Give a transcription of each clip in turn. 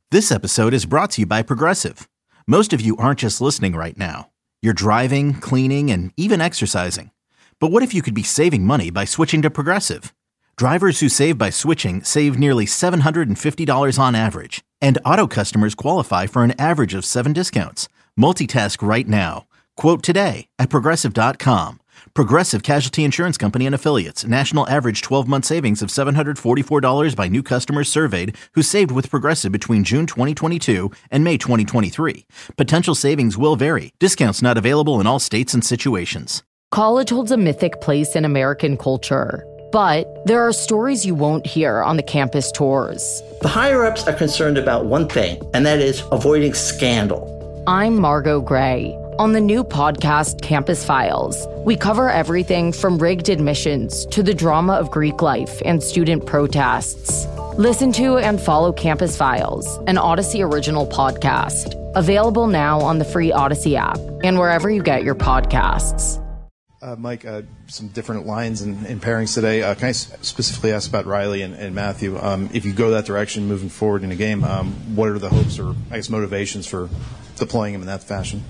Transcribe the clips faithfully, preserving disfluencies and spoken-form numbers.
This episode is brought to you by Progressive. Most of you aren't just listening right now. You're driving, cleaning, and even exercising. But what if you could be saving money by switching to Progressive? Drivers who save by switching save nearly seven hundred fifty dollars on average. And auto customers qualify for an average of seven discounts. Multitask right now. Quote today at Progressive dot com. Progressive Casualty Insurance Company and Affiliates. National average twelve-month savings of seven hundred forty-four dollars by new customers surveyed who saved with Progressive between June twenty twenty-two and May twenty twenty-three. Potential savings will vary. Discounts not available in all states and situations. College holds a mythic place in American culture, but there are stories you won't hear on the campus tours. The higher-ups are concerned about one thing, and that is avoiding scandal. I'm Margot Gray. On the new podcast, Campus Files, we cover everything from rigged admissions to the drama of Greek life and student protests. Listen to and follow Campus Files, an Odyssey original podcast. Available now on the free Odyssey app and wherever you get your podcasts. Uh, Mike, uh, some different lines and, and pairings today. Uh, can I s- specifically ask about Riley and, and Matthew? Um, if you go that direction moving forward in a game, um, what are the hopes or, I guess, motivations for deploying him in that fashion?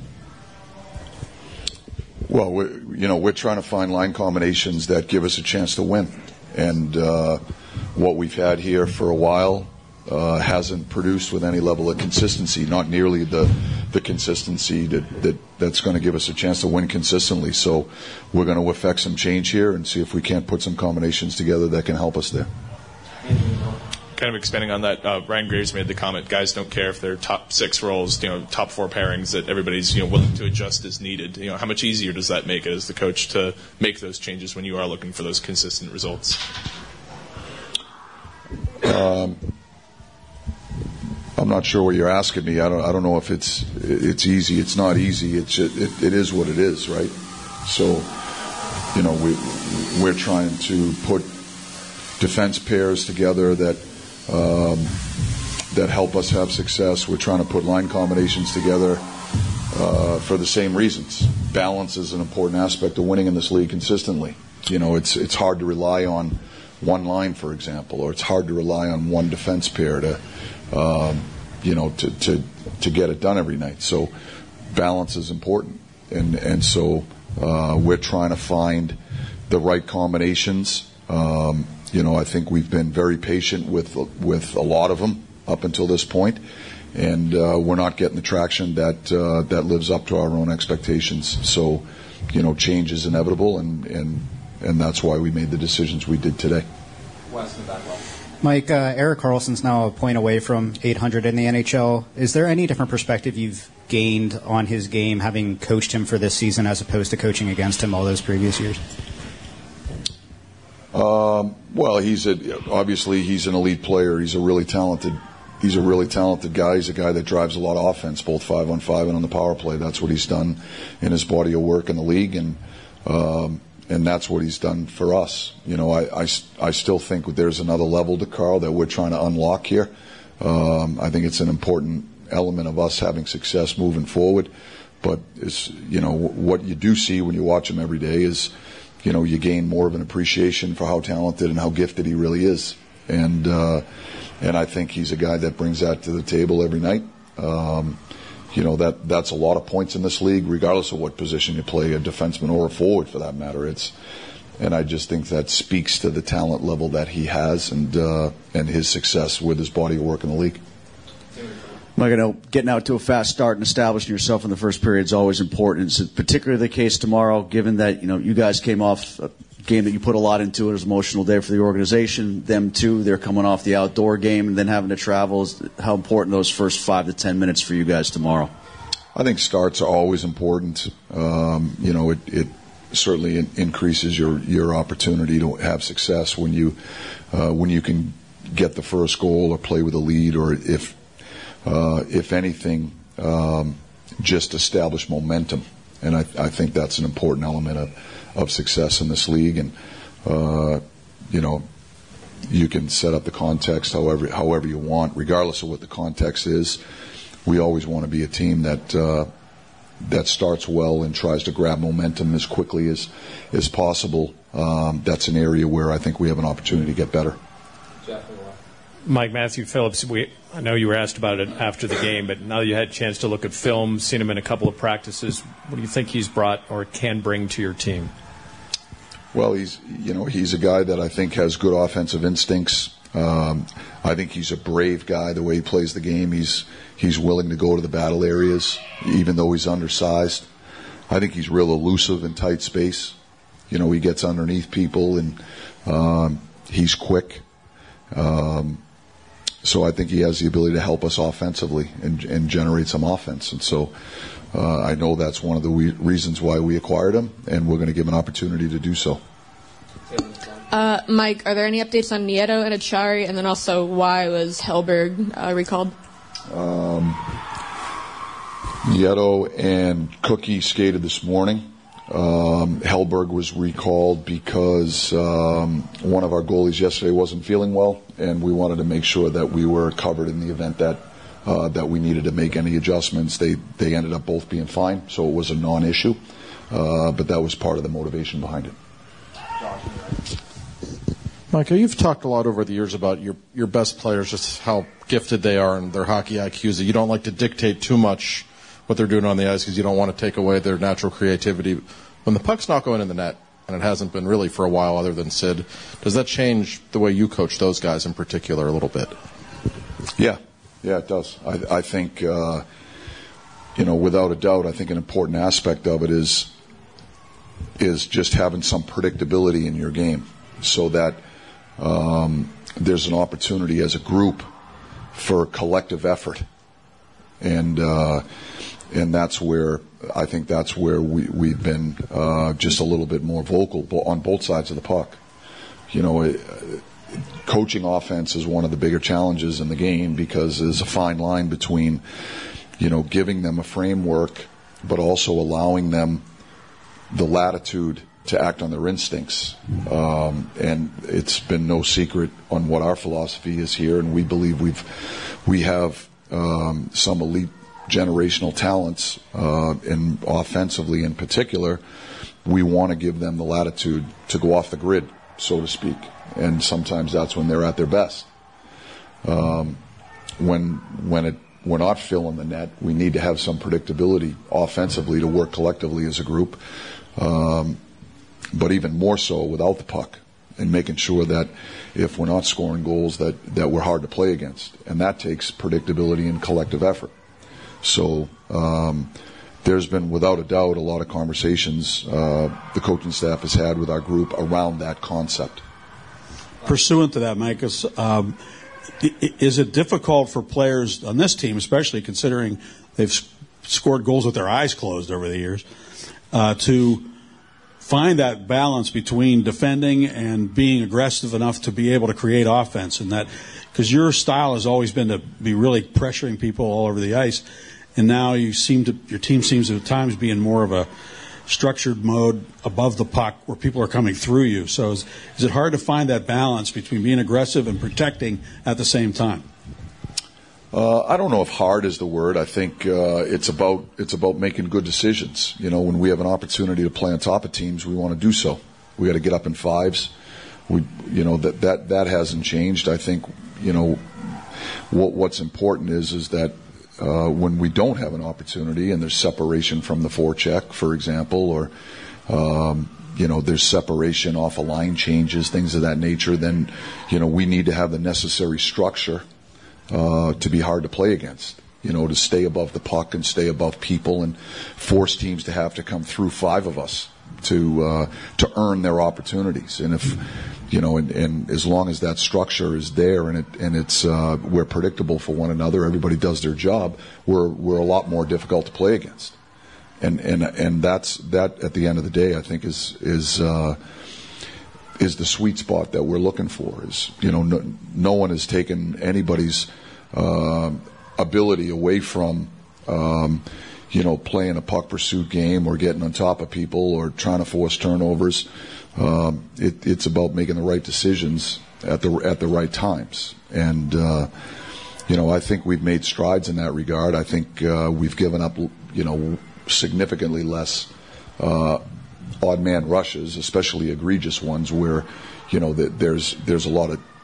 Well, we're, you know, we're trying to find line combinations that give us a chance to win. And uh, what we've had here for a while uh, hasn't produced with any level of consistency, not nearly the, the consistency that, that, that's going to give us a chance to win consistently. So we're going to effect some change here and see if we can't put some combinations together that can help us there. Kind of expanding on that, uh, Ryan Graves made the comment, guys don't care if they're top six roles, you know, top four pairings, that everybody's, you know, willing to adjust as needed. You know, how much easier does that make it as the coach to make those changes when you are looking for those consistent results? Um, I'm not sure what you're asking me. I don't. I don't know if it's it's easy. It's not easy. It's it, it is what it is, right? So, you know, we we're trying to put defense pairs together that. Um, that help us have success. We're trying to put line combinations together uh, for the same reasons. Balance is an important aspect of winning in this league consistently. You know, it's it's hard to rely on one line, for example, or it's hard to rely on one defense pair to, um, you know, to, to to get it done every night. So balance is important, and and so uh, we're trying to find the right combinations. Um, You know, I think we've been very patient with with a lot of them up until this point, and uh, we're not getting the traction that uh, that lives up to our own expectations. So, you know, change is inevitable, and and, and that's why we made the decisions we did today. Mike, uh, Erik Karlsson's now a point away from eight hundred in the N H L. Is there any different perspective you've gained on his game having coached him for this season as opposed to coaching against him all those previous years? Um, well, he's a, obviously he's an elite player. He's a really talented. He's a really talented guy. He's a guy that drives a lot of offense, both five on five and on the power play. That's what he's done in his body of work in the league, and um, and that's what he's done for us. You know, I, I, I still think there's another level to Carl that we're trying to unlock here. Um, I think it's an important element of us having success moving forward. But it's, you know, what you do see when you watch him every day is, you know, you gain more of an appreciation for how talented and how gifted he really is. And uh, and I think he's a guy that brings that to the table every night. Um, you know, that that's a lot of points in this league, regardless of what position you play, a defenseman or a forward for that matter. It's and I just think that speaks to the talent level that he has and uh, and his success with his body of work in the league. Mike, I know getting out to a fast start and establishing yourself in the first period is always important. It's particularly the case tomorrow, given that, you know, you guys came off a game that you put a lot into. It was an emotional day for the organization. Them, too, they're coming off the outdoor game and then having to travel. How important those first five to ten minutes for you guys tomorrow? I think starts are always important. Um, you know, it, it certainly in- increases your, your opportunity to have success when you uh, when you can get the first goal or play with a lead, or if Uh, if anything, um, just establish momentum. And I, I think that's an important element of, of success in this league. And, uh, you know, you can set up the context however however you want, regardless of what the context is. We always want to be a team that uh, that starts well and tries to grab momentum as quickly as, as possible. Um, that's an area where I think we have an opportunity to get better. Mike, Matthew Phillips, we, I know you were asked about it after the game, but now you had a chance to look at film, seen him in a couple of practices. What do you think he's brought or can bring to your team? Well, he's you know he's a guy that I think has good offensive instincts. Um, I think he's a brave guy. The way he plays the game, he's he's willing to go to the battle areas, even though he's undersized. I think he's real elusive in tight space. You know, he gets underneath people, and um, he's quick. Um, So I think he has the ability to help us offensively and, and generate some offense. And so uh, I know that's one of the we- reasons why we acquired him, and we're going to give him an opportunity to do so. Uh, Mike, are there any updates on Nieto and Achari? And then also, why was Hellberg uh, recalled? Um, Nieto and Cookie skated this morning. Um, Hellberg was recalled because um, one of our goalies yesterday wasn't feeling well, and we wanted to make sure that we were covered in the event that uh, that we needed to make any adjustments. They they ended up both being fine, so it was a non-issue, uh, but that was part of the motivation behind it. Micah, you've talked a lot over the years about your your best players, just how gifted they are and their hockey I Qs, that you don't like to dictate too much what they're doing on the ice because you don't want to take away their natural creativity. When the puck's not going in the net, and it hasn't been really for a while other than Sid, does that change the way you coach those guys in particular a little bit? Yeah, yeah, it does. I, I think, uh, you know, without a doubt, I think an important aspect of it is is just having some predictability in your game so that um, there's an opportunity as a group for collective effort. And uh, and that's where I think that's where we, we've been uh, just a little bit more vocal on both sides of the puck. You know, it, coaching offense is one of the bigger challenges in the game because there's a fine line between, you know, giving them a framework but also allowing them the latitude to act on their instincts. Um, and it's been no secret on what our philosophy is here, and we believe we've we have um, some elite generational talents, uh, and offensively in particular, we want to give them the latitude to go off the grid, so to speak. And sometimes that's when they're at their best. Um, when when it we're not filling the net, we need to have some predictability offensively to work collectively as a group. Um, but even more so without the puck, and making sure that if we're not scoring goals, that, that we're hard to play against. And that takes predictability and collective effort. So um, there's been, without a doubt, a lot of conversations uh, the coaching staff has had with our group around that concept. Pursuant to that, Mike, is, um, is it difficult for players on this team, especially considering they've scored goals with their eyes closed over the years, uh, to find that balance between defending and being aggressive enough to be able to create offense? And that, because your style has always been to be really pressuring people all over the ice, and now you seem to your team seems at times be in more of a structured mode above the puck where people are coming through you. So is, is it hard to find that balance between being aggressive and protecting at the same time? Uh, I don't know if hard is the word. I think uh, it's about it's about making good decisions. You know, when we have an opportunity to play on top of teams, we want to do so. We got to get up in fives. We, you know, that that that hasn't changed. I think, you know, what what's important is is that uh, when we don't have an opportunity and there's separation from the forecheck, for example, or um, you know, there's separation off a line changes, things of that nature, then, you know, we need to have the necessary structure Uh, to be hard to play against, you know, to stay above the puck and stay above people and force teams to have to come through five of us to uh, to earn their opportunities. And if, you know, and, and as long as that structure is there and it and it's uh, we're predictable for one another, everybody does their job, we're we're a lot more difficult to play against. And and and that's that at the end of the day, I think is is. Uh, is the sweet spot that we're looking for. Is, you know, no, no one has taken anybody's uh, ability away from, um, you know, playing a puck pursuit game or getting on top of people or trying to force turnovers. Um, it, it's about making the right decisions at the at the right times. And, uh, you know, I think we've made strides in that regard. I think uh, we've given up, you know, significantly less uh odd man rushes, especially egregious ones where, you know, that there's there's a lot of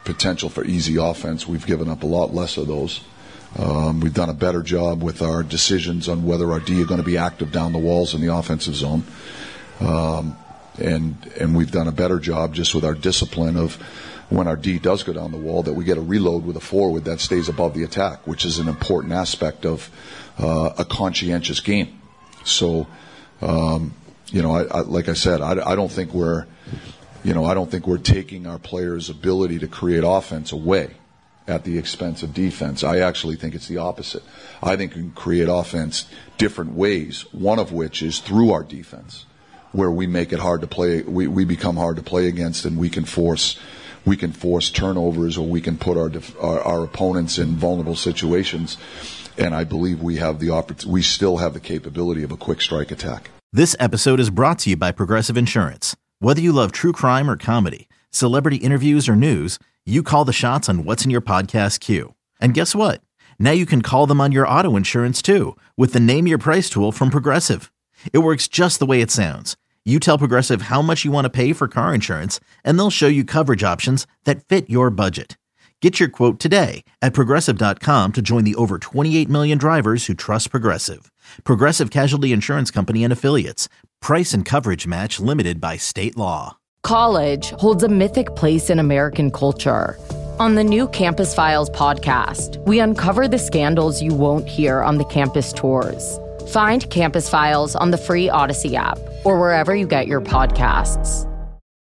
potential for easy offense. We've given up a lot less of those. Um, we've done a better job with our decisions on whether our D are going to be active down the walls in the offensive zone. Um, and and we've done a better job just with our discipline of when our D does go down the wall that we get a reload with a forward that stays above the attack, which is an important aspect of uh, a conscientious game. So, um, you know, I, I, like I said, I, I don't think we're, you know, I don't think we're taking our players' ability to create offense away at the expense of defense. I actually think it's the opposite. I think we can create offense different ways, one of which is through our defense, where we make it hard to play, we, we become hard to play against, and we can force we can force turnovers, or we can put our def, our, our opponents in vulnerable situations. And I believe we have the oppor- we still have the capability of a quick strike attack. This episode is brought to you by Progressive Insurance. Whether you love true crime or comedy, celebrity interviews or news, you call the shots on what's in your podcast queue. And guess what? Now you can call them on your auto insurance too with the Name Your Price tool from Progressive. It works just the way it sounds. You tell Progressive how much you want to pay for car insurance, and they'll show you coverage options that fit your budget. Get your quote today at Progressive dot com to join the over twenty-eight million drivers who trust Progressive. Progressive Casualty Insurance Company and Affiliates. Price and coverage match limited by state law. College holds a mythic place in American culture. On the new Campus Files podcast, we uncover the scandals you won't hear on the campus tours. Find Campus Files on the free Odyssey app or wherever you get your podcasts.